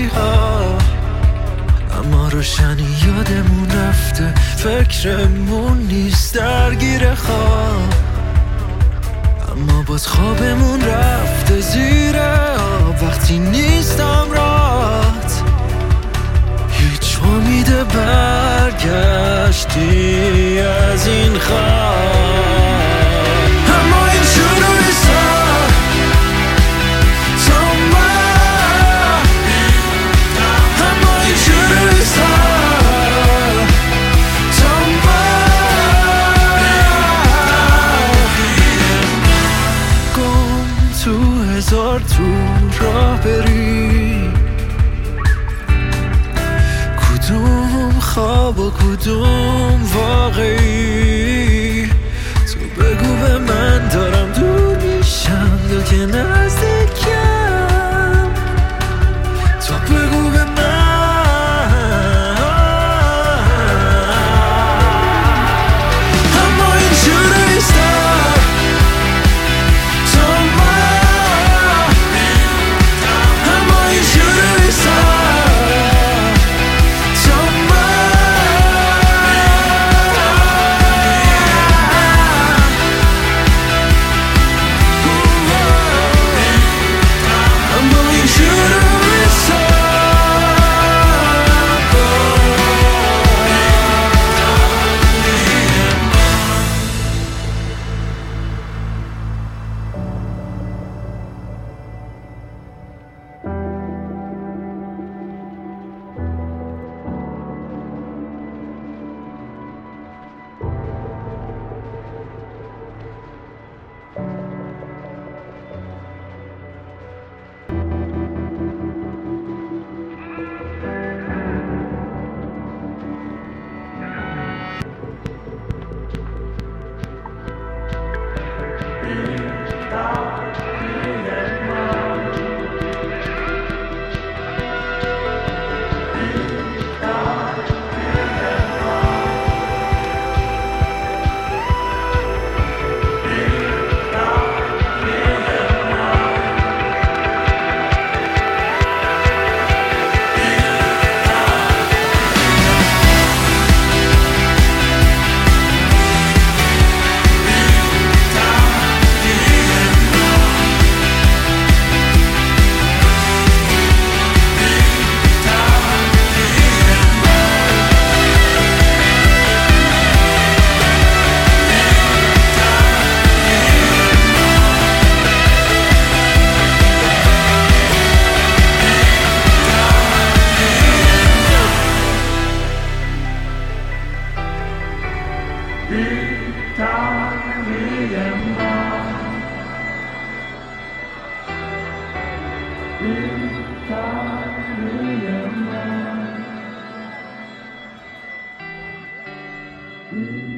ها، اما روشنی یادمون رفته، فکرمون نیست درگیر خواب، اما باز خوابمون رفته زیر آب. وقتی نیستم رات هیچ امید برگشتی از این خواب. اما این شروع سال تو من، اما این شروع سال تو من. گم تو هزار تو راه بری، کدوم خواب و کدوم واقعی؟ تو بگو به من دارم دور میشم یا که نزدیکم، تو بگو به من. اما این شروع سال تو من، اما این شروع سال تو Italian.